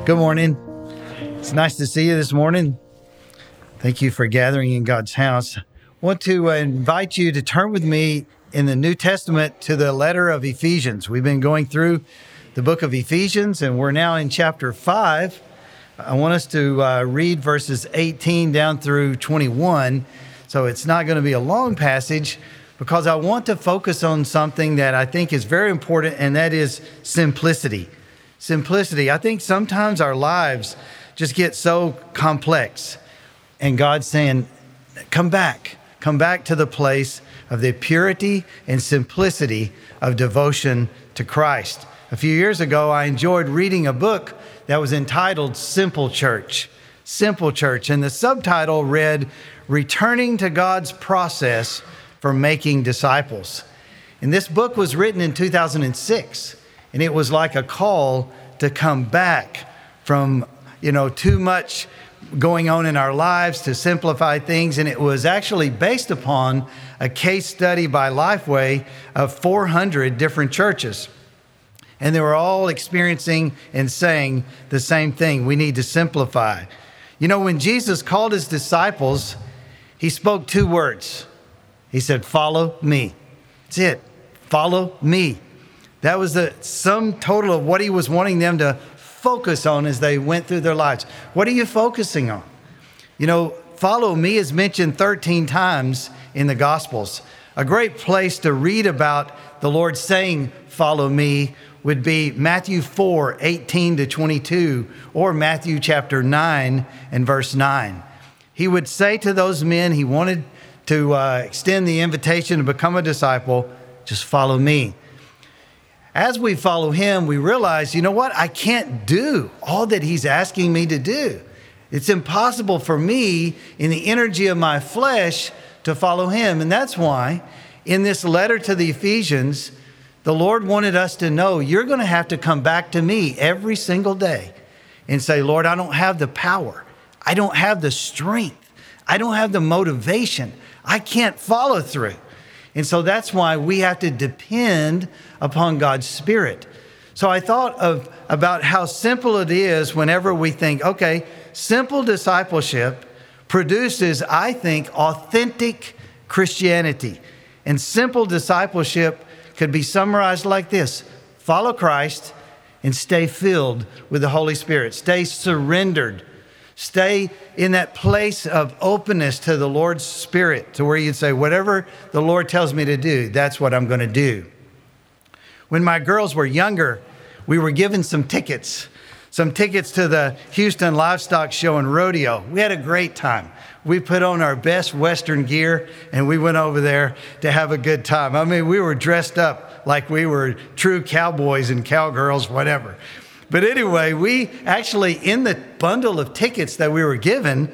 Good morning. It's nice to see you this morning. Thank you for gathering in God's house. I want to invite you to turn with me in the New Testament to the letter of Ephesians. We've been going through the book of Ephesians, and we're now in chapter 5. I want us to read verses 18 down through 21. So it's not going to be a long passage because I want to focus on something that I think is very important, and that is simplicity. Simplicity. I think sometimes our lives just get so complex, and God's saying, come back to the place of the purity and simplicity of devotion to Christ. A few years ago, I enjoyed reading a book that was entitled Simple Church. Simple Church. And the subtitle read, Returning to God's Process for Making Disciples. And this book was written in 2006. And it was like a call to come back from, too much going on in our lives, to simplify things. And it was actually based upon a case study by Lifeway of 400 different churches. And they were all experiencing and saying the same thing. We need to simplify. When Jesus called his disciples, he spoke 2 words. He said, follow me. That's it. Follow me. That was the sum total of what he was wanting them to focus on as they went through their lives. What are you focusing on? Follow me is mentioned 13 times in the Gospels. A great place to read about the Lord saying, follow me, would be Matthew 4, 18 to 22, or Matthew chapter 9 and verse 9. He would say to those men he wanted to extend the invitation to become a disciple, just follow me. As we follow him, we realize, I can't do all that he's asking me to do. It's impossible for me in the energy of my flesh to follow him. And that's why in this letter to the Ephesians, the Lord wanted us to know you're going to have to come back to me every single day and say, Lord, I don't have the power. I don't have the strength. I don't have the motivation. I can't follow through. And so that's why we have to depend upon God's Spirit. So I thought about how simple it is whenever we think, okay, simple discipleship produces, I think, authentic Christianity. And simple discipleship could be summarized like this: follow Christ and stay filled with the Holy Spirit. Stay surrendered. Stay in that place of openness to the Lord's Spirit, to where you'd say, whatever the Lord tells me to do, that's what I'm going to do. When my girls were younger, we were given some tickets to the Houston Livestock Show and Rodeo. We had a great time. We put on our best Western gear and we went over there to have a good time. I mean, we were dressed up like we were true cowboys and cowgirls, whatever. But anyway, we actually, in the bundle of tickets that we were given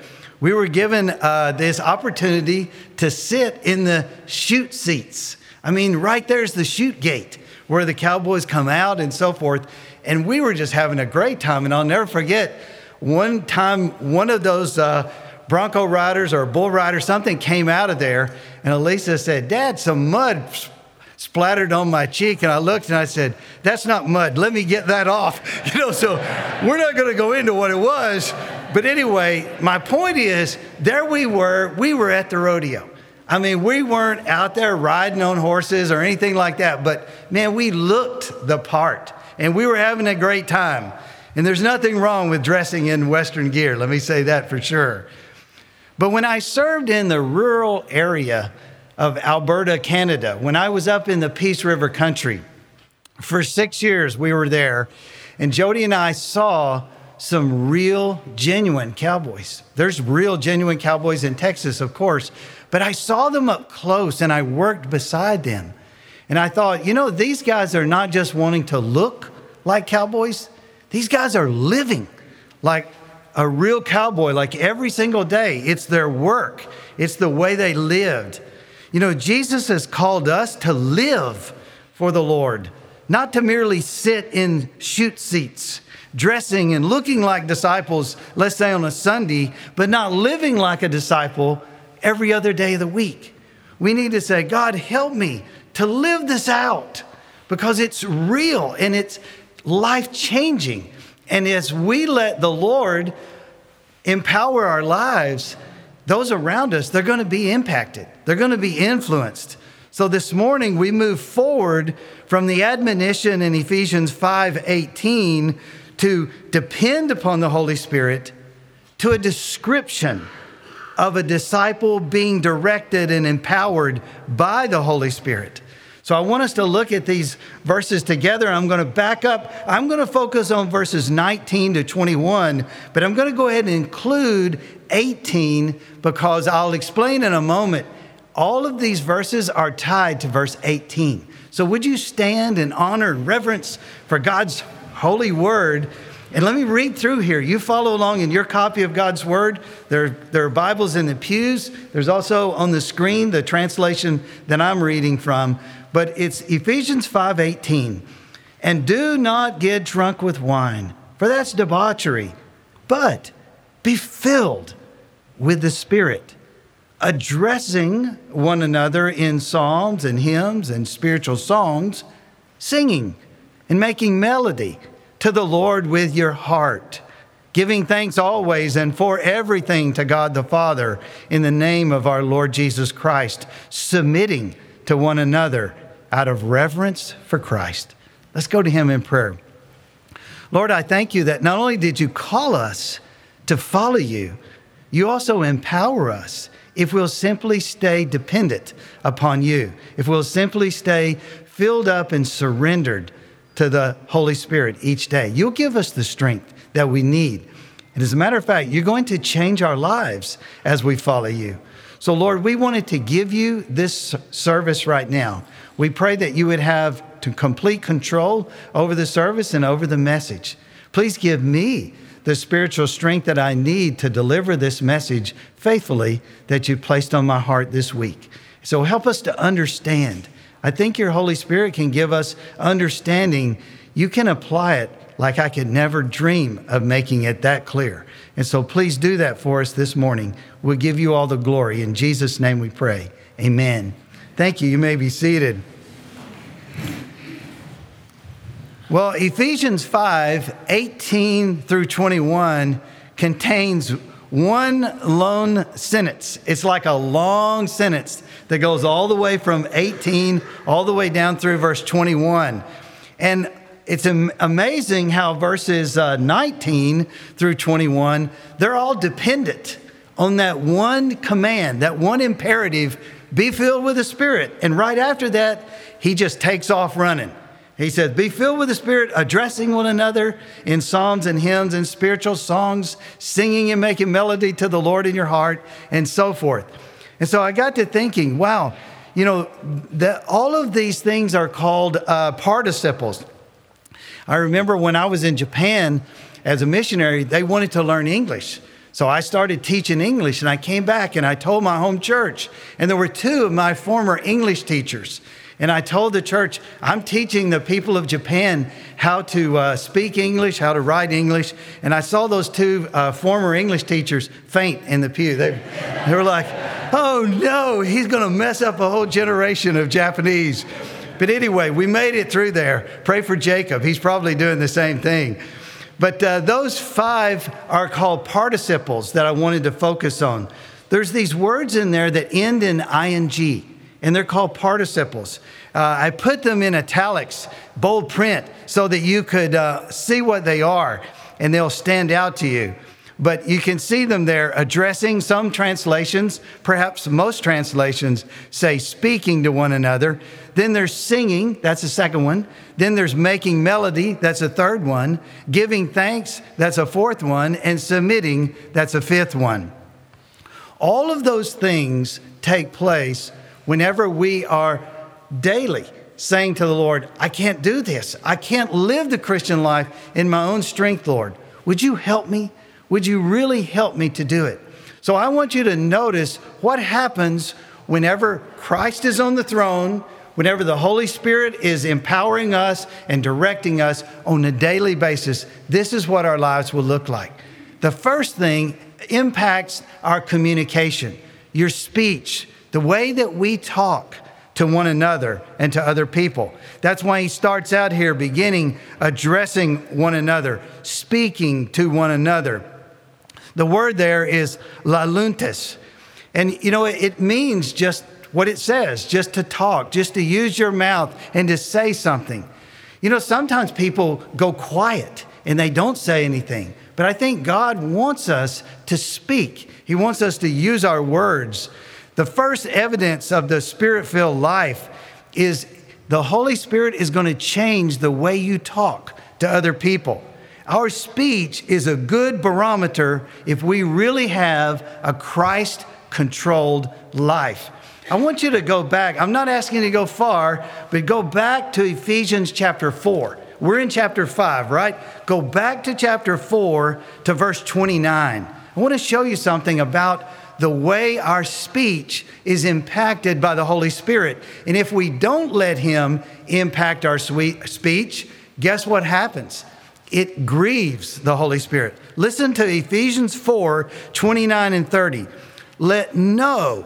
this opportunity to sit in the chute seats. I mean, right there's the chute gate where the cowboys come out and so forth. And we were just having a great time. And I'll never forget, one time, one of those Bronco riders or bull riders, something came out of there. And Elisa said, Dad, some mud splattered on my cheek. And I looked and I said, that's not mud. Let me get that off. So we're not going to go into what it was. But anyway, my point is, there we were at the rodeo. I mean, we weren't out there riding on horses or anything like that. But man, we looked the part and we were having a great time. And there's nothing wrong with dressing in Western gear. Let me say that for sure. But when I served in the rural area of Alberta, Canada, when I was up in the Peace River country, for 6 years we were there, and Jody and I saw some real, genuine cowboys. There's real, genuine cowboys in Texas, of course, but I saw them up close and I worked beside them. And I thought, these guys are not just wanting to look like cowboys. These guys are living like a real cowboy, like every single day. It's their work. It's the way they lived. Jesus has called us to live for the Lord, not to merely sit in chute seats, dressing and looking like disciples, let's say on a Sunday, but not living like a disciple every other day of the week. We need to say, God, help me to live this out because it's real and it's life-changing. And as we let the Lord empower our lives, those around us, they're going to be impacted. They're going to be influenced. So this morning we move forward from the admonition in Ephesians 5:18 to depend upon the Holy Spirit to a description of a disciple being directed and empowered by the Holy Spirit. So I want us to look at these verses together. I'm going to back up. I'm going to focus on verses 19 to 21, but I'm going to go ahead and include 18 because I'll explain in a moment. All of these verses are tied to verse 18. So would you stand in honor and reverence for God's holy word? And let me read through here. You follow along in your copy of God's word. There are Bibles in the pews. There's also on the screen the translation that I'm reading from. But it's Ephesians 5:18. And do not get drunk with wine, for that's debauchery, but be filled with the Spirit, addressing one another in psalms and hymns and spiritual songs, singing and making melody to the Lord with your heart, giving thanks always and for everything to God the Father in the name of our Lord Jesus Christ, submitting to one another out of reverence for Christ. Let's go to him in prayer. Lord, I thank you that not only did you call us to follow you, you also empower us if we'll simply stay dependent upon you, if we'll simply stay filled up and surrendered to the Holy Spirit each day. You'll give us the strength that we need. And as a matter of fact, you're going to change our lives as we follow you. So Lord, we wanted to give you this service right now. We pray that you would have complete control over the service and over the message. Please give me the spiritual strength that I need to deliver this message faithfully that you placed on my heart this week. So help us to understand. I think your Holy Spirit can give us understanding. You can apply it like I could never dream of making it that clear. And so please do that for us this morning. We'll give you all the glory. In Jesus' name we pray. Amen. Thank you. You may be seated. Well, Ephesians 5:18 through 21 contains one lone sentence. It's like a long sentence that goes all the way from 18 all the way down through verse 21. And it's amazing how verses 19 through 21, they're all dependent on that one command, that one imperative, be filled with the Spirit. And right after that, he just takes off running. He says, be filled with the Spirit, addressing one another in psalms and hymns and spiritual songs, singing and making melody to the Lord in your heart, and so forth. And so I got to thinking, wow, you know, all of these things are called participles. I remember when I was in Japan as a missionary, they wanted to learn English. So I started teaching English, and I came back and I told my home church, and there were two of my former English teachers. And I told the church, I'm teaching the people of Japan how to speak English, how to write English. And I saw those two former English teachers faint in the pew. They were like, oh no, he's going to mess up a whole generation of Japanese. But anyway, we made it through there. Pray for Jacob. He's probably doing the same thing. But those five are called participles that I wanted to focus on. There's these words in there that end in ing. And they're called participles. I put them in italics, bold print, so that you could see what they are, and they'll stand out to you. But you can see them there addressing. Some translations, perhaps most translations, say speaking to one another. Then there's singing, that's the second one. Then there's making melody, that's a third one. Giving thanks, that's a fourth one. And submitting, that's a fifth one. All of those things take place whenever we are daily saying to the Lord, I can't do this. I can't live the Christian life in my own strength, Lord. Would you help me? Would you really help me to do it? So I want you to notice what happens whenever Christ is on the throne, whenever the Holy Spirit is empowering us and directing us on a daily basis. This is what our lives will look like. The first thing impacts our communication, your speech, the way that we talk, to one another and to other people. That's why he starts out here beginning addressing one another, speaking to one another. The word there is laluntes. And it means just what it says, just to talk, just to use your mouth and to say something. Sometimes people go quiet and they don't say anything. But I think God wants us to speak. He wants us to use our words. The first evidence of the Spirit-filled life is the Holy Spirit is going to change the way you talk to other people. Our speech is a good barometer if we really have a Christ-controlled life. I want you to go back. I'm not asking you to go far, but go back to Ephesians chapter 4. We're in chapter 5, right? Go back to chapter 4 to verse 29. I want to show you something about the way our speech is impacted by the Holy Spirit. And if we don't let Him impact our speech, guess what happens? It grieves the Holy Spirit. Listen to Ephesians 4, 29 and 30. Let no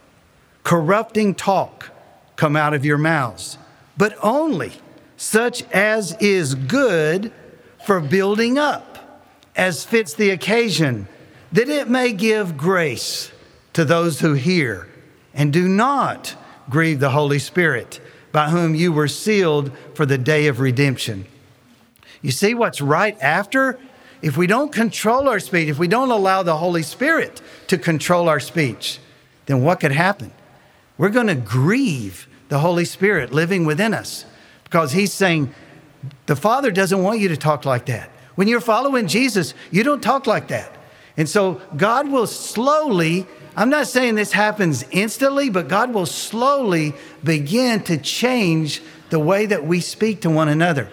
corrupting talk come out of your mouths, but only such as is good for building up, as fits the occasion, that it may give grace to those who hear. And do not grieve the Holy Spirit, by whom you were sealed for the day of redemption. You see what's right after? If we don't control our speech, if we don't allow the Holy Spirit to control our speech, then what could happen? We're going to grieve the Holy Spirit living within us, because He's saying, the Father doesn't want you to talk like that. When you're following Jesus, you don't talk like that. And so God will slowly, I'm not saying this happens instantly, but God will slowly begin to change the way that we speak to one another.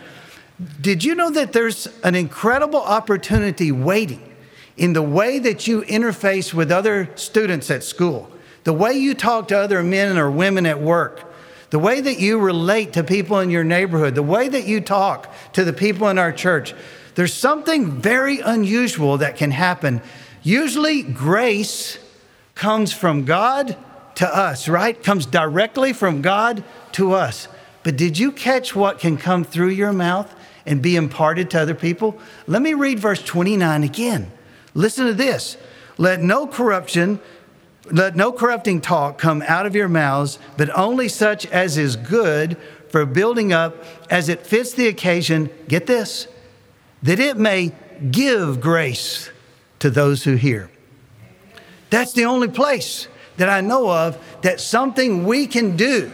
Did you know that there's an incredible opportunity waiting in the way that you interface with other students at school, the way you talk to other men or women at work, the way that you relate to people in your neighborhood, the way that you talk to the people in our church? There's something very unusual that can happen. Usually grace comes from God to us, right? Comes directly from God to us. But did you catch what can come through your mouth and be imparted to other people? Let me read verse 29 again. Listen to this. Let no corrupting talk come out of your mouths, but only such as is good for building up, as it fits the occasion. Get this, that it may give grace to those who hear. That's the only place that I know of that something we can do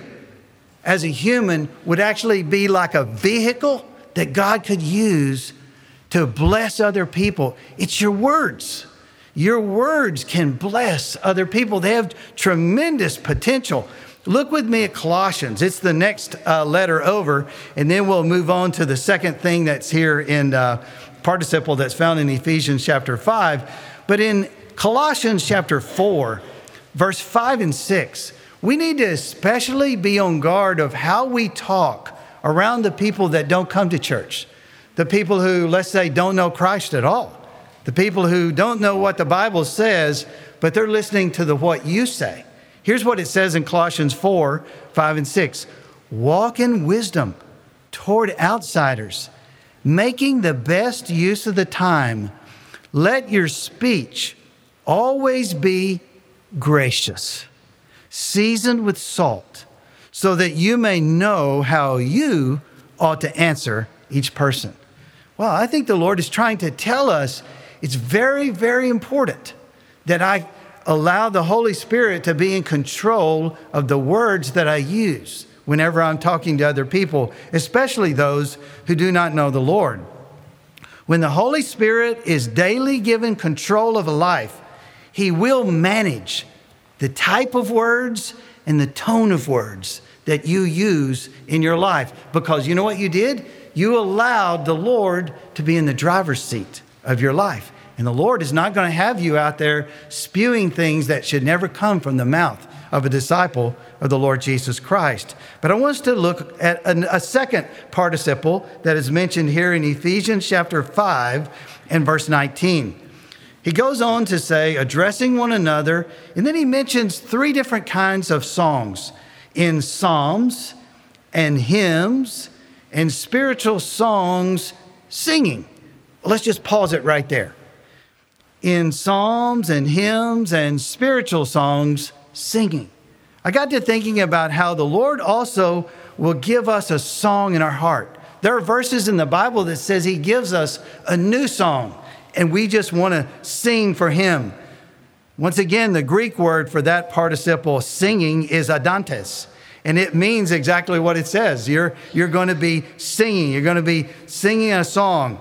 as a human would actually be like a vehicle that God could use to bless other people. It's your words. Your words can bless other people. They have tremendous potential. Look with me at Colossians. It's the next letter over, and then we'll move on to the second thing that's here in participle that's found in Ephesians chapter 5. But in Colossians chapter 4, verse 5 and 6, we need to especially be on guard of how we talk around the people that don't come to church, the people who, let's say, don't know Christ at all, the people who don't know what the Bible says, but they're listening to what you say. Here's what it says in Colossians 4, 5 and 6. Walk in wisdom toward outsiders, making the best use of the time. Let your speech always be gracious, seasoned with salt, so that you may know how you ought to answer each person. Well, I think the Lord is trying to tell us it's very, very important that I allow the Holy Spirit to be in control of the words that I use whenever I'm talking to other people, especially those who do not know the Lord. When the Holy Spirit is daily given control of a life, He will manage the type of words and the tone of words that you use in your life. Because you know what you did? You allowed the Lord to be in the driver's seat of your life. And the Lord is not going to have you out there spewing things that should never come from the mouth of a disciple of the Lord Jesus Christ. But I want us to look at a second participle that is mentioned here in Ephesians chapter 5 and verse 19. He goes on to say, addressing one another, and then he mentions three different kinds of songs. in psalms and hymns and spiritual songs singing. Let's just pause it right there. In psalms and hymns and spiritual songs singing. I got to thinking about how the Lord also will give us a song in our heart. There are verses in the Bible that says he gives us a new song, and we just want to sing for him. Once again, the Greek word for that participle singing is adantes, and it means exactly what it says. You're going to be singing. You're going to be singing a song.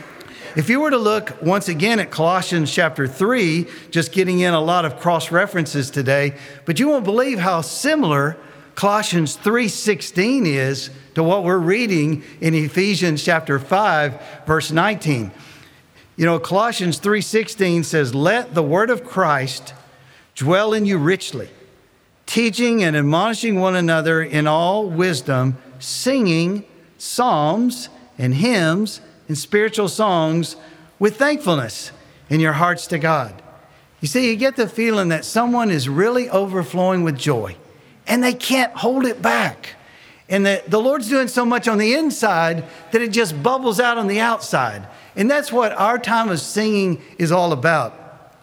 If you were to look once again at Colossians chapter 3, just getting in a lot of cross references today, but you won't believe how similar Colossians 3:16 is to what we're reading in Ephesians chapter 5, verse 19. You know, Colossians 3:16 says, "Let the word of Christ dwell in you richly, teaching and admonishing one another in all wisdom, singing psalms and hymns and spiritual songs with thankfulness in your hearts to God." You see, you get the feeling that someone is really overflowing with joy, and they can't hold it back. And that the Lord's doing so much on the inside that it just bubbles out on the outside. And that's what our time of singing is all about.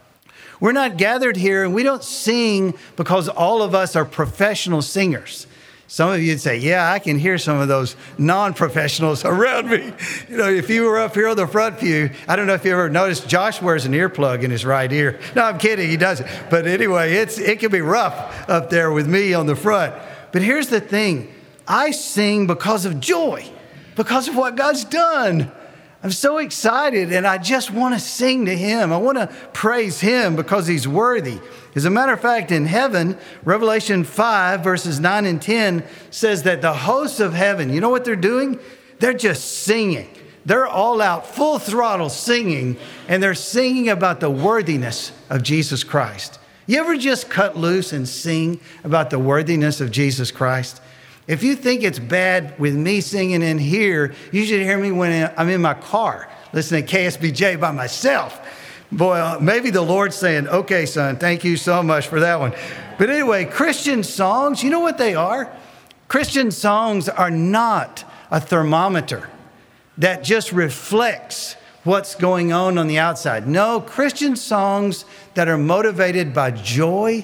We're not gathered here and we don't sing because all of us are professional singers. Some of you'd say, yeah, I can hear some of those non-professionals around me. You know, if you were up here on the front pew, I don't know if you ever noticed, Josh wears an earplug in his right ear. No, I'm kidding, he doesn't. But anyway, it can be rough up there with me on the front. But here's the thing. I sing because of joy, because of what God's done. I'm so excited, and I just want to sing to him. I want to praise him because he's worthy. As a matter of fact, in heaven, Revelation 5, verses 9 and 10 says that the hosts of heaven, you know what they're doing? They're just singing. They're all out, full throttle singing, and they're singing about the worthiness of Jesus Christ. You ever just cut loose and sing about the worthiness of Jesus Christ? If you think it's bad with me singing in here, you should hear me when I'm in my car listening to KSBJ by myself. Boy, maybe the Lord's saying, okay, son, thank you so much for that one. But anyway, Christian songs, you know what they are? Christian songs are not a thermometer that just reflects what's going on the outside. No, Christian songs that are motivated by joy.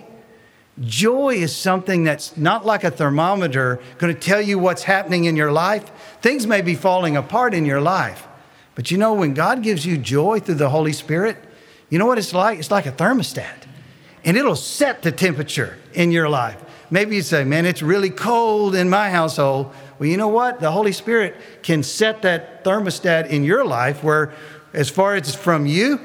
Joy is something that's not like a thermometer going to tell you what's happening in your life. Things may be falling apart in your life. But you know, when God gives you joy through the Holy Spirit, you know what it's like? It's like a thermostat. And it'll set the temperature in your life. Maybe you say, man, it's really cold in my household. Well, you know what? The Holy Spirit can set that thermostat in your life where, as far as from you,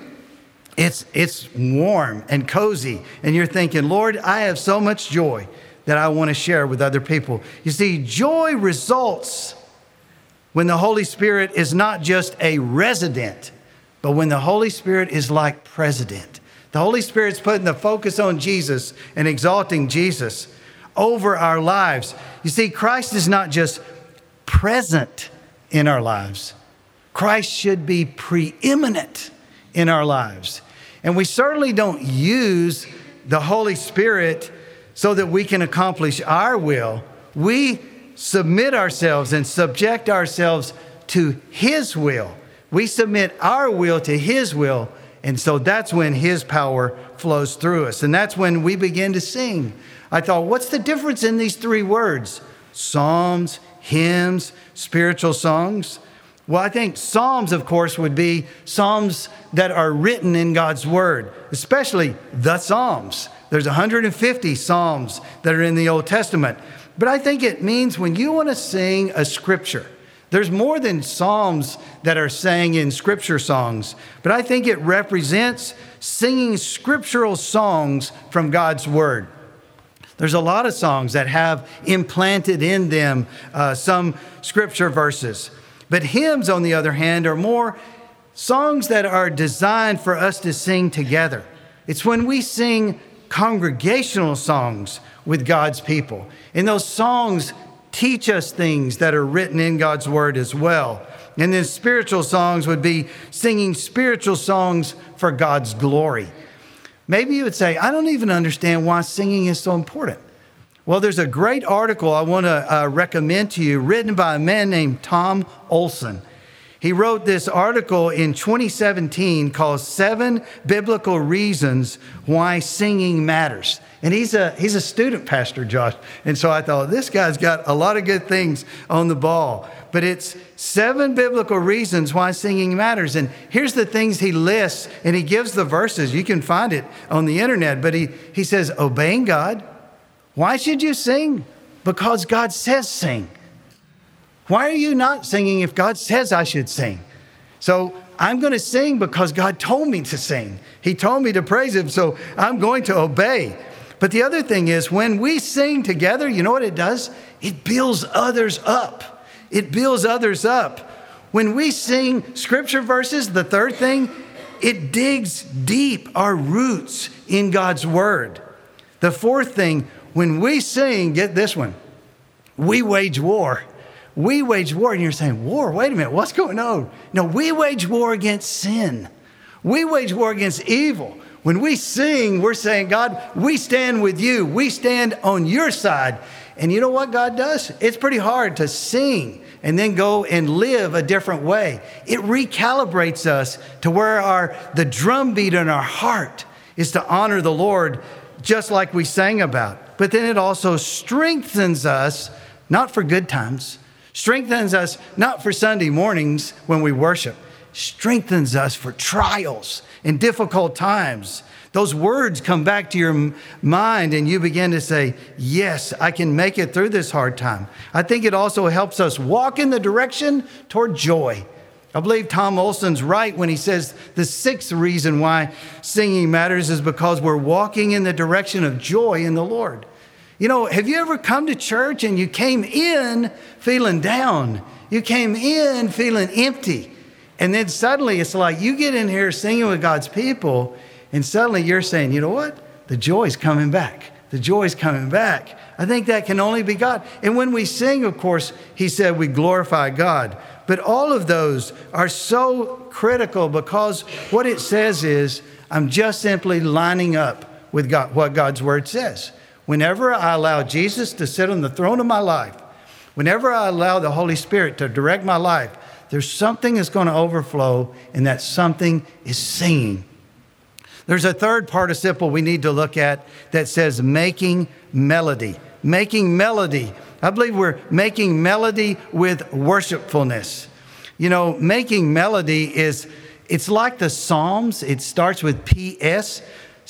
it's warm and cozy. And you're thinking, Lord, I have so much joy that I want to share with other people. You see, joy results when the Holy Spirit is not just a resident, but when the Holy Spirit is like president. The Holy Spirit's putting the focus on Jesus and exalting Jesus over our lives. You see, Christ is not just present in our lives. Christ should be preeminent in our lives. And we certainly don't use the Holy Spirit so that we can accomplish our will. We submit ourselves and subject ourselves to his will. We submit our will to his will. And so that's when his power flows through us. And that's when we begin to sing. I thought, what's the difference in these three words? Psalms, hymns, spiritual songs. Well, I think Psalms, of course, would be Psalms that are written in God's Word, especially the Psalms. There's 150 Psalms that are in the Old Testament. But I think it means when you want to sing a scripture, there's more than Psalms that are sang in scripture songs, but I think it represents singing scriptural songs from God's Word. There's a lot of songs that have implanted in them some scripture verses. But hymns, on the other hand, are more songs that are designed for us to sing together. It's when we sing congregational songs with God's people. And those songs teach us things that are written in God's Word as well. And then spiritual songs would be singing spiritual songs for God's glory. Maybe you would say, I don't even understand why singing is so important. Well, there's a great article I want to recommend to you, written by a man named Tom Olson. He wrote this article in 2017 called 7 Biblical Reasons Why Singing Matters. And he's a student pastor, Josh. And so I thought, this guy's got a lot of good things on the ball. But it's 7 biblical reasons why singing matters. And here's the things he lists, and he gives the verses. You can find it on the internet. But he says, obeying God. Why should you sing? Because God says sing. Why are you not singing if God says I should sing? So I'm going to sing because God told me to sing. He told me to praise Him, so I'm going to obey. But the other thing is, when we sing together, you know what it does? It builds others up. It builds others up. When we sing scripture verses, the third thing, it digs deep our roots in God's word. The fourth thing, when we sing, get this one, we wage war. We wage war. And you're saying, war? Wait a minute, what's going on? No, we wage war against sin. We wage war against evil. When we sing, we're saying, God, we stand with you. We stand on your side. And you know what God does? It's pretty hard to sing and then go and live a different way. It recalibrates us to where the drumbeat in our heart is to honor the Lord, just like we sang about. But then it also strengthens us, not for good times, strengthens us not for Sunday mornings when we worship, strengthens us for trials and difficult times. Those words come back to your mind and you begin to say, yes, I can make it through this hard time. I think it also helps us walk in the direction toward joy. I believe Tom Olson's right when he says the 6th reason why singing matters is because we're walking in the direction of joy in the Lord. You know, have you ever come to church and you came in feeling down? You came in feeling empty. And then suddenly it's like you get in here singing with God's people and suddenly you're saying, you know what? The joy's coming back. The joy's coming back. I think that can only be God. And when we sing, of course, he said we glorify God. But all of those are so critical because what it says is I'm just simply lining up with God, what God's word says. Whenever I allow Jesus to sit on the throne of my life, whenever I allow the Holy Spirit to direct my life, there's something that's going to overflow, and that something is singing. There's a third participle we need to look at that says making melody. Making melody. I believe we're making melody with worshipfulness. You know, making melody it's like the Psalms. It starts with PS,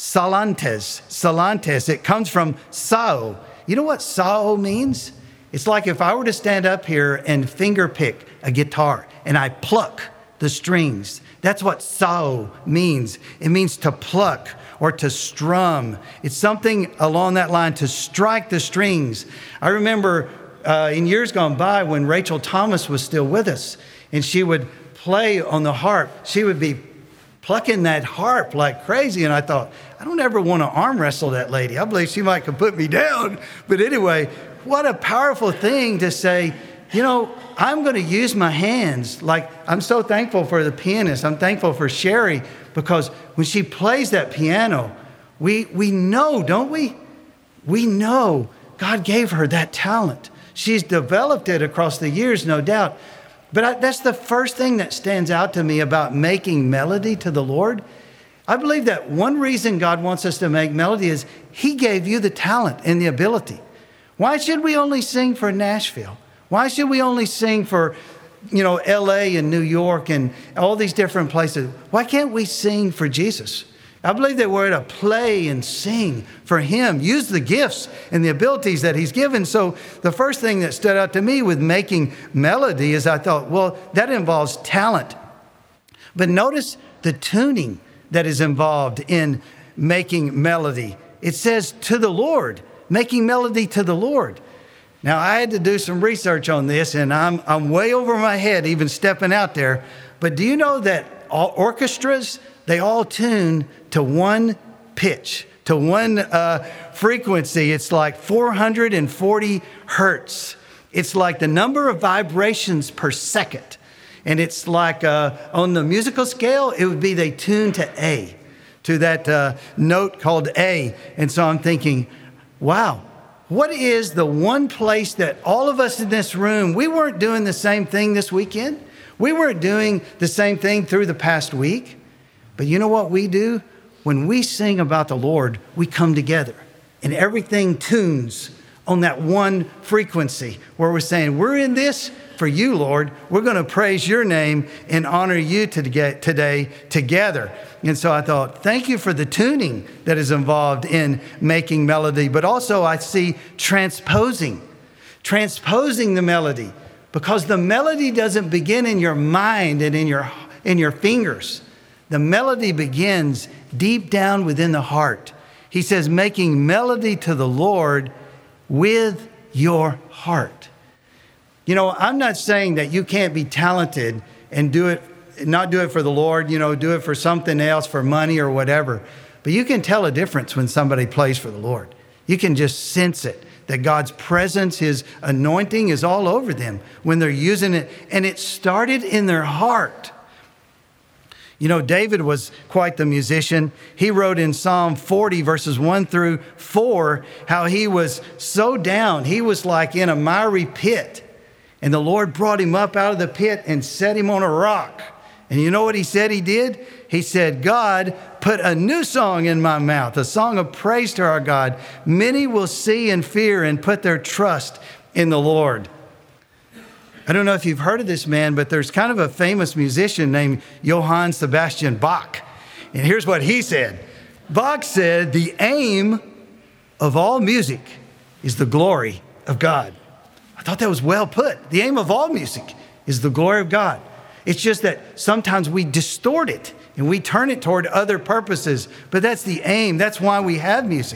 Salantes. It comes from sao. You know what sao means? It's like if I were to stand up here and finger pick a guitar and I pluck the strings. That's what sao means. It means to pluck or to strum. It's something along that line, to strike the strings. I remember in years gone by when Rachel Thomas was still with us and she would play on the harp. She would be plucking that harp like crazy. And I thought, I don't ever want to arm wrestle that lady. I believe she might could put me down. But anyway, what a powerful thing to say, you know, I'm going to use my hands. Like, I'm so thankful for the pianist. I'm thankful for Sherry because when she plays that piano, we know, don't we? We know God gave her that talent. She's developed it across the years, no doubt. But that's the first thing that stands out to me about making melody to the Lord. I believe that one reason God wants us to make melody is He gave you the talent and the ability. Why should we only sing for Nashville? Why should we only sing for, LA and New York and all these different places? Why can't we sing for Jesus? I believe that we're to play and sing for Him, use the gifts and the abilities that He's given. So the first thing that stood out to me with making melody is I thought, well, that involves talent. But notice the tuning that is involved in making melody. It says to the Lord, making melody to the Lord. Now, I had to do some research on this, and I'm way over my head even stepping out there. But do you know that all orchestras, they all tune to one pitch, to one frequency? It's like 440 hertz. It's like the number of vibrations per second. And it's like on the musical scale, it would be they tune to A, to that note called A. And so I'm thinking, wow, what is the one place that all of us in this room, we weren't doing the same thing this weekend. We weren't doing the same thing through the past week. But you know what we do? When we sing about the Lord, we come together and everything tunes on that one frequency where we're saying, we're in this for you, Lord. We're going to praise your name and honor you today together. And so I thought, thank you for the tuning that is involved in making melody, but also I see transposing the melody, because the melody doesn't begin in your mind and in your fingers. The melody begins deep down within the heart. He says, making melody to the Lord with your heart. You know, I'm not saying that you can't be talented and not do it for the Lord, do it for something else, for money or whatever. But you can tell a difference when somebody plays for the Lord. You can just sense it, that God's presence, his anointing is all over them when they're using it. And it started in their heart. You know, David was quite the musician. He wrote in Psalm 40, verses 1 through 4, how he was so down. He was like in a miry pit. And the Lord brought him up out of the pit and set him on a rock. And you know what he said he did? He said, God, put a new song in my mouth, a song of praise to our God. Many will see and fear and put their trust in the Lord. I don't know if you've heard of this man, but there's kind of a famous musician named Johann Sebastian Bach. And here's what he said. Bach said, the aim of all music is the glory of God. I thought that was well put. The aim of all music is the glory of God. It's just that sometimes we distort it and we turn it toward other purposes, but that's the aim. That's why we have music.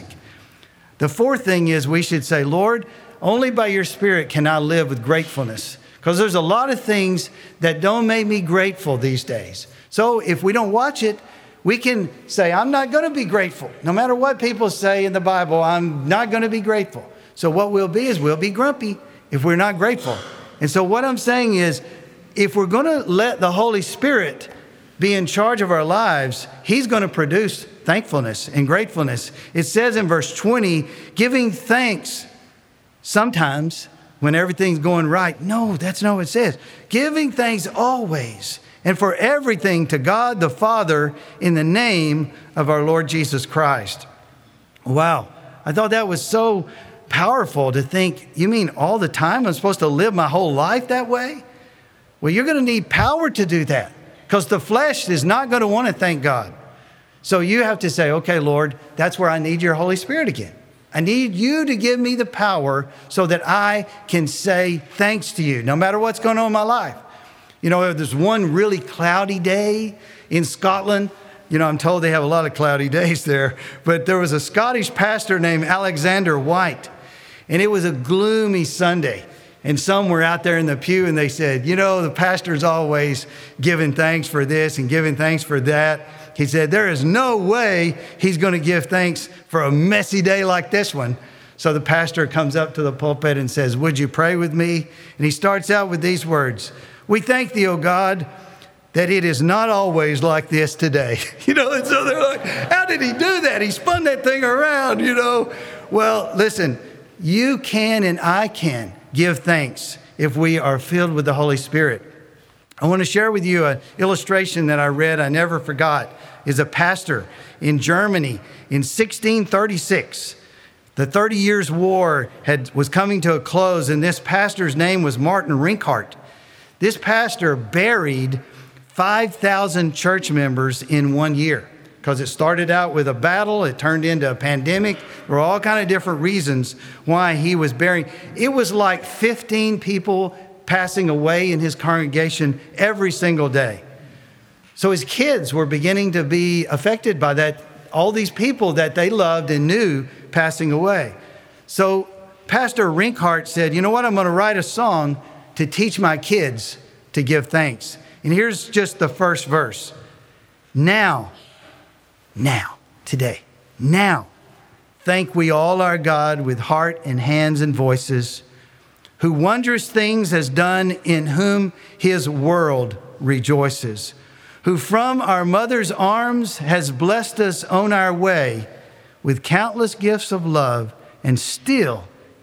The fourth thing is we should say, Lord, only by your Spirit can I live with gratefulness. Because there's a lot of things that don't make me grateful these days. So if we don't watch it, we can say, I'm not going to be grateful. No matter what people say in the Bible, I'm not going to be grateful. So what we'll be is we'll be grumpy if we're not grateful. And so what I'm saying is, if we're going to let the Holy Spirit be in charge of our lives, he's going to produce thankfulness and gratefulness. It says in verse 20, giving thanks sometimes when everything's going right. No, that's not what it says. Giving thanks always and for everything to God the Father in the name of our Lord Jesus Christ. Wow. I thought that was so powerful to think, you mean all the time I'm supposed to live my whole life that way? Well, you're going to need power to do that, because the flesh is not going to want to thank God. So you have to say, okay, Lord, that's where I need your Holy Spirit again. I need you to give me the power so that I can say thanks to you, no matter what's going on in my life. You know, there's one really cloudy day in Scotland. You know, I'm told they have a lot of cloudy days there. But there was a Scottish pastor named Alexander White, and it was a gloomy Sunday. And some were out there in the pew and they said, you know, the pastor's always giving thanks for this and giving thanks for that. He said, there is no way he's going to give thanks for a messy day like this one. So the pastor comes up to the pulpit and says, would you pray with me? And he starts out with these words. We thank thee, O God, that it is not always like this today. You know, and so they're like, how did he do that? He spun that thing around, you know. Well, listen, you can and I can give thanks if we are filled with the Holy Spirit. I want to share with you an illustration that I read, I never forgot, is a pastor in Germany in 1636. The 30 Years' War was coming to a close, and this pastor's name was Martin Rinkhart. This pastor buried 5,000 church members in 1 year, because it started out with a battle, it turned into a pandemic. There were all kinds of different reasons why he was burying. It was like 15 people passing away in his congregation every single day. So his kids were beginning to be affected by that, all these people that they loved and knew passing away. So Pastor Rinkhart said, you know what, I'm going to write a song to teach my kids to give thanks. And here's just the first verse. Now, today, thank we all our God with heart and hands and voices, who wondrous things has done, in whom his world rejoices, who from our mother's arms has blessed us on our way with countless gifts of love, and still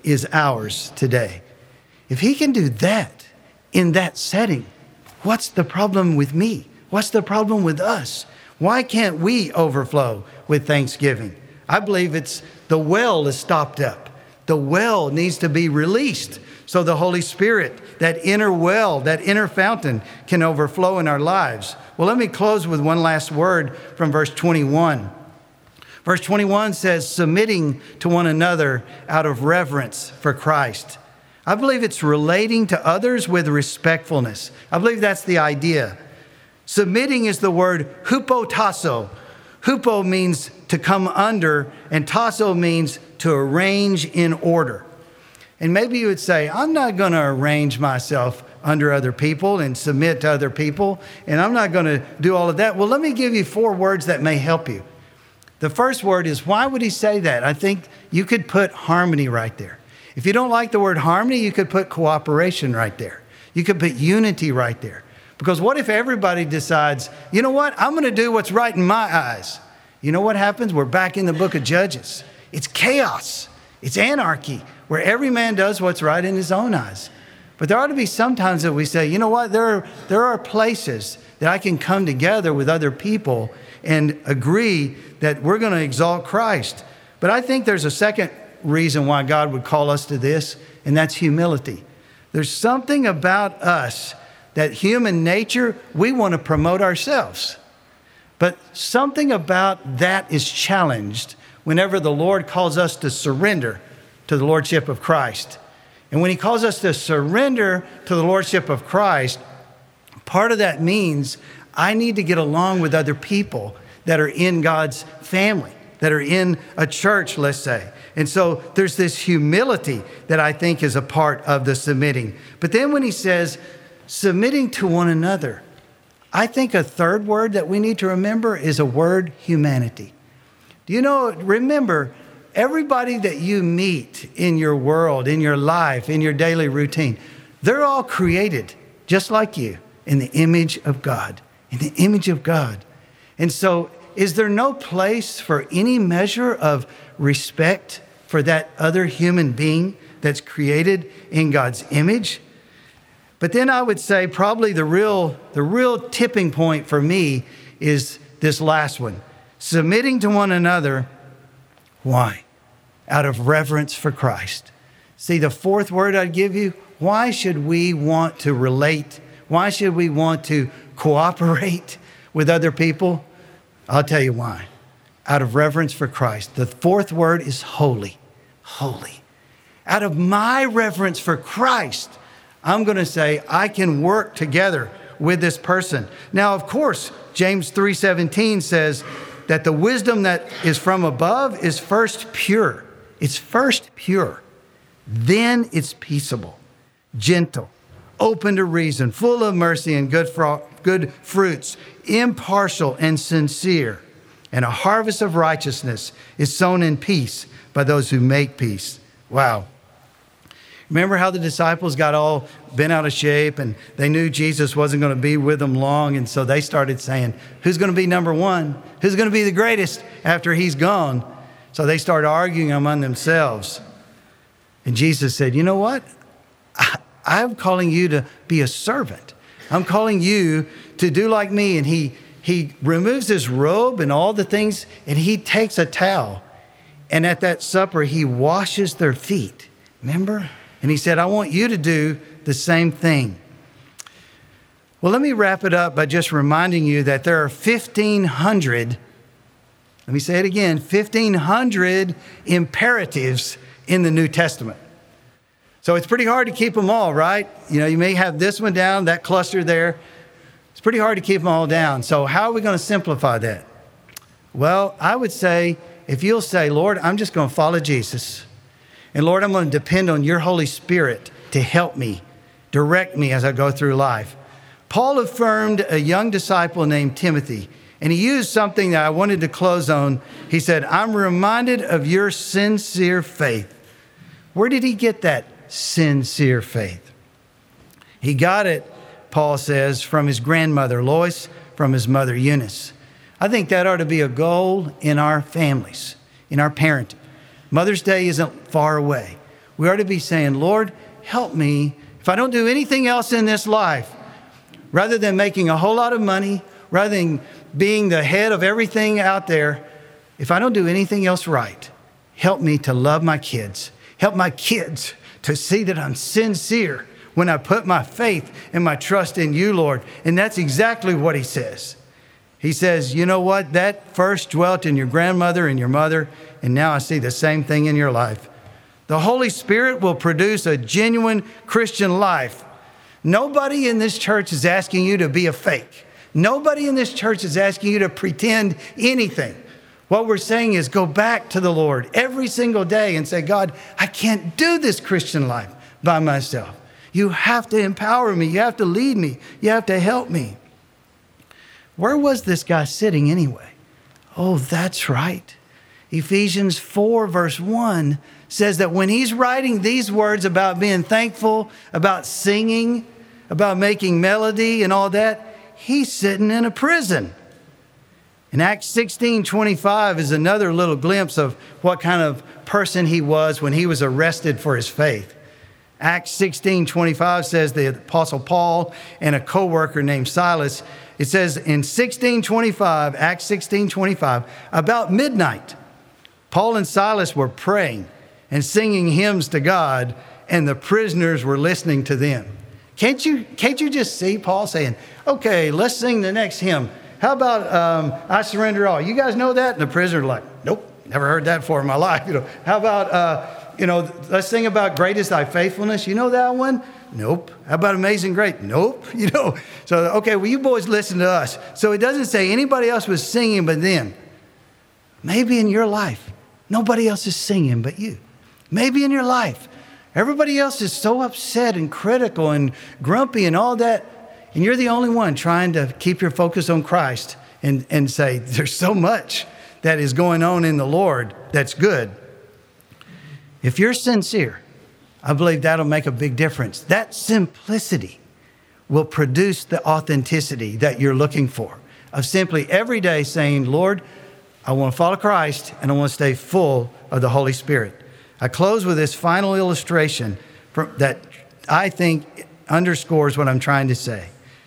is ours today. If he can do that in that setting, what's the problem with me? What's the problem with us? Why can't we overflow with thanksgiving? I believe it's the well is stopped up. The well needs to be released so the Holy Spirit, that inner well, that inner fountain, can overflow in our lives. Well, let me close with one last word from verse 21. Verse 21 says, submitting to one another out of reverence for Christ. I believe it's relating to others with respectfulness. I believe that's the idea. Submitting is the word hupotasso. Hupo means to come under, and tasso means to arrange in order. And maybe you would say, I'm not going to arrange myself under other people and submit to other people, and I'm not going to do all of that. Well, let me give you 4 words that may help you. The first word is, why would he say that? I think you could put harmony right there. If you don't like the word harmony, you could put cooperation right there. You could put unity right there. Because what if everybody decides, you know what, I'm going to do what's right in my eyes? You know what happens? We're back in the book of Judges. It's chaos. It's anarchy, where every man does what's right in his own eyes. But there ought to be some times that we say, you know what, there are places that I can come together with other people and agree that we're going to exalt Christ. But I think there's a second reason why God would call us to this, and that's humility. There's something about us that human nature, we want to promote ourselves. But something about that is challenged whenever the Lord calls us to surrender to the Lordship of Christ. And when he calls us to surrender to the Lordship of Christ, part of that means I need to get along with other people that are in God's family, that are in a church, let's say. And so there's this humility that I think is a part of the submitting. But then when he says submitting to one another, I think a third word that we need to remember is a word, humanity. Do you know, remember, everybody that you meet in your world, in your life, in your daily routine, they're all created just like you in the image of God, in the image of God. And so is there no place for any measure of respect for that other human being that's created in God's image? But then I would say probably the real tipping point for me is this last one. Submitting to one another. Why? Out of reverence for Christ. See, the fourth word I'd give you, why should we want to relate? Why should we want to cooperate with other people? I'll tell you why. Out of reverence for Christ. The fourth word is holy. Holy. Out of my reverence for Christ, I'm going to say I can work together with this person. Now, of course, James 3:17 says that the wisdom that is from above is first pure. It's first pure. Then it's peaceable, gentle, open to reason, full of mercy and good fruits, impartial and sincere. And a harvest of righteousness is sown in peace by those who make peace. Wow. Remember how the disciples got all bent out of shape and they knew Jesus wasn't going to be with them long. And so they started saying, who's going to be number one? Who's going to be the greatest after he's gone? So they started arguing among themselves. And Jesus said, you know what? I'm calling you to be a servant. I'm calling you to do like me. And he removes his robe and all the things, and he takes a towel. And at that supper, he washes their feet. Remember? And he said, I want you to do the same thing. Well, let me wrap it up by just reminding you that there are 1,500, let me say it again, 1,500 imperatives in the New Testament. So it's pretty hard to keep them all, right? You know, you may have this one down, that cluster there. It's pretty hard to keep them all down. So how are we going to simplify that? Well, I would say, if you'll say, Lord, I'm just going to follow Jesus. And Lord, I'm going to depend on your Holy Spirit to help me, direct me as I go through life. Paul affirmed a young disciple named Timothy, and he used something that I wanted to close on. He said, I'm reminded of your sincere faith. Where did he get that sincere faith? He got it, Paul says, from his grandmother, Lois, from his mother, Eunice. I think that ought to be a goal in our families, in our parenting. Mother's Day isn't far away. We ought to be saying, Lord, help me. If I don't do anything else in this life, rather than making a whole lot of money, rather than being the head of everything out there, if I don't do anything else right, help me to love my kids. Help my kids to see that I'm sincere when I put my faith and my trust in you, Lord. And that's exactly what he says. He says, you know what? That first dwelt in your grandmother and your mother, and now I see the same thing in your life. The Holy Spirit will produce a genuine Christian life. Nobody in this church is asking you to be a fake. Nobody in this church is asking you to pretend anything. What we're saying is go back to the Lord every single day and say, God, I can't do this Christian life by myself. You have to empower me. You have to lead me. You have to help me. Where was this guy sitting anyway? Oh, that's right. Ephesians 4 verse 1 says that when he's writing these words about being thankful, about singing, about making melody and all that, he's sitting in a prison. And Acts 16:25 is another little glimpse of what kind of person he was when he was arrested for his faith. Acts 16:25 says the Apostle Paul and a co-worker named Silas, it says in 16:25, Acts 16:25, about midnight, Paul and Silas were praying and singing hymns to God, and the prisoners were listening to them. Can't you just see Paul saying, okay, let's sing the next hymn. How about I Surrender All? You guys know that? And the prisoners are like, nope, never heard that before in my life. How about, let's sing about Great is Thy Faithfulness. You know that one? Nope. How about Amazing Grace? Nope. So, okay, well, you boys listen to us. So it doesn't say anybody else was singing but them. Maybe in your life, nobody else is singing but you. Maybe in your life, everybody else is so upset and critical and grumpy and all that, and you're the only one trying to keep your focus on Christ and say, there's so much that is going on in the Lord that's good. If you're sincere, I believe that'll make a big difference. That simplicity will produce the authenticity that you're looking for, of simply every day saying, Lord, I want to follow Christ and I want to stay full of the Holy Spirit. I close with this final illustration that I think underscores what I'm trying to say.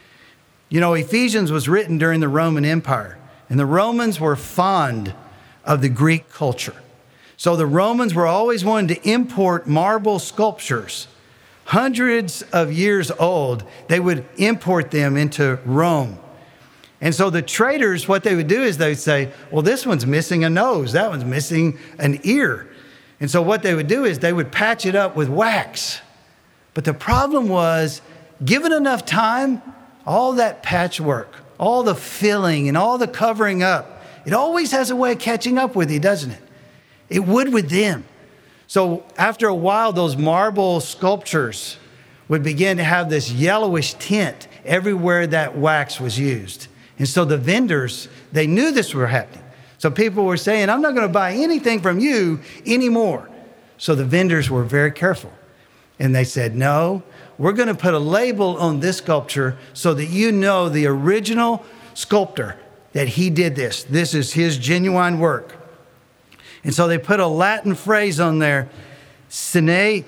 Ephesians was written during the Roman Empire, and the Romans were fond of the Greek culture. So the Romans were always wanting to import marble sculptures. Hundreds of years old, they would import them into Rome. And so the traders, what they would do is they'd say, well, this one's missing a nose. That one's missing an ear. And so what they would do is they would patch it up with wax. But the problem was, given enough time, all that patchwork, all the filling and all the covering up, it always has a way of catching up with you, doesn't it? It would with them. So after a while, those marble sculptures would begin to have this yellowish tint everywhere that wax was used. And so the vendors, they knew this was happening. So people were saying, I'm not going to buy anything from you anymore. So the vendors were very careful. And they said, no, we're going to put a label on this sculpture so that you know the original sculptor, that he did this. This is his genuine work. And so they put a Latin phrase on there, sine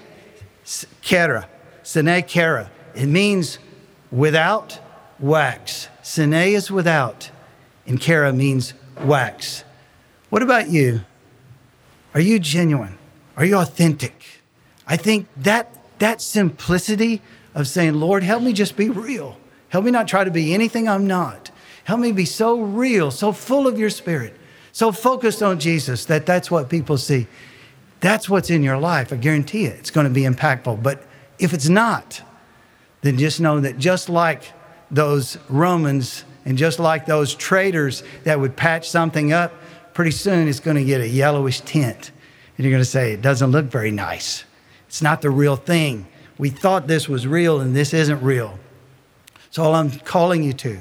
cera. Sine cera. It means without wax. Sine is without, and cera means wax. What about you? Are you genuine? Are you authentic? I think that simplicity of saying, Lord, help me just be real. Help me not try to be anything I'm not. Help me be so real, so full of your Spirit, so focused on Jesus that that's what people see. That's what's in your life. I guarantee it. It's going to be impactful. But if it's not, then just know that just like those Romans and just like those traders that would patch something up, pretty soon it's going to get a yellowish tint. And you're going to say, it doesn't look very nice. It's not the real thing. We thought this was real and this isn't real. So all I'm calling you to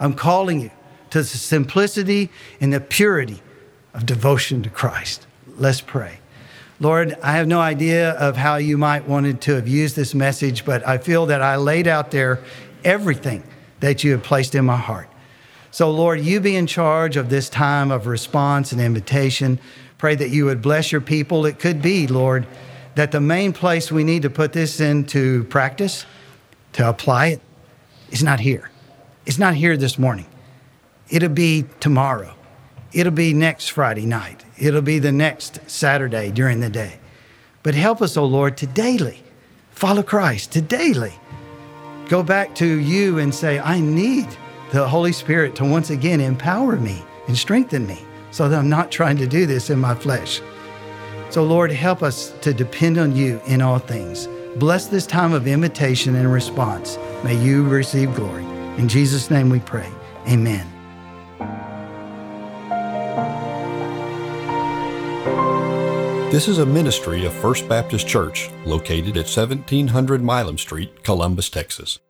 the simplicity and the purity of devotion to Christ. Let's pray. Lord, I have no idea of how you might wanted to have used this message, but I feel that I laid out there everything that you have placed in my heart. So Lord, you be in charge of this time of response and invitation. Pray that you would bless your people. It could be, Lord, that the main place we need to put this into practice, to apply it, is not here. It's not here this morning. It'll be tomorrow. It'll be next Friday night. It'll be the next Saturday during the day. But help us, O Lord, to daily follow Christ, to daily go back to you and say, I need the Holy Spirit to once again empower me and strengthen me so that I'm not trying to do this in my flesh. So Lord, help us to depend on you in all things. Bless this time of invitation and response. May you receive glory. In Jesus' name we pray. Amen. This is a ministry of First Baptist Church located at 1700 Milam Street, Columbus, Texas.